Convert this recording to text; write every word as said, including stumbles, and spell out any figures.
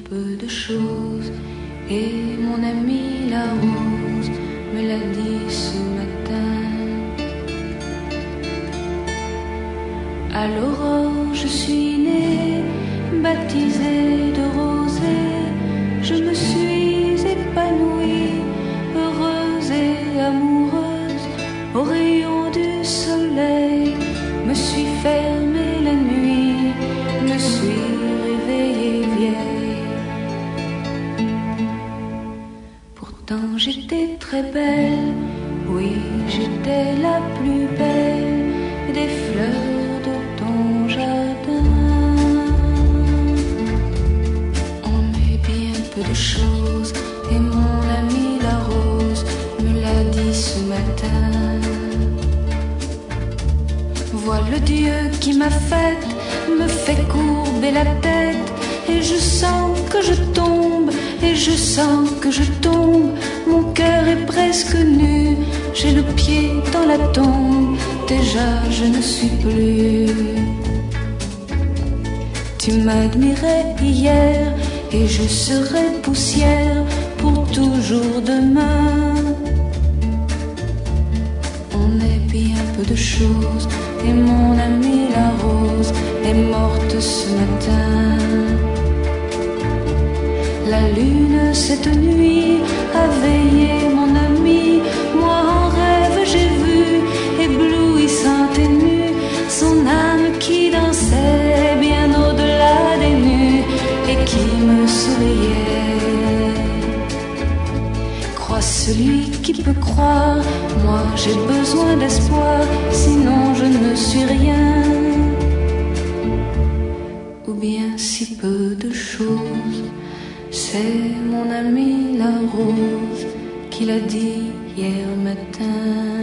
peu de choses, et mon amie la rose me l'a dit ce matin. À l'aurore je suis née, baptisée de rosée, je me suis épanouie, heureuse et amoureuse, au rayon du soleil, me suis fermée la nuit, me suis réveillée vieille. Pourtant j'étais très belle, oui j'étais la plus belle des fleurs de ton jardin. On est bien peu de choses, et mon amie la rose me l'a dit ce matin. Vois le Dieu qui m'a faite, me fait courber la tête, et je sens que je tombe, et je sens que je tombe. Mon cœur est presque nu, j'ai le pied dans la tombe, déjà je ne suis plus. Tu m'admirais hier, et je serai poussière pour toujours demain. On est bien peu de choses, et mon amie la rose est morte ce matin. La lune cette nuit a veillé mon ami, moi en rêve j'ai vu, éblouissante et nue, son âme qui dansait bien au-delà des nus et qui me souriait. Crois celui qui peut croire, moi j'ai besoin d'espoir, sinon je ne suis rien. Ou bien si peu de choses, c'est mon amie la rose qui l'a dit hier matin.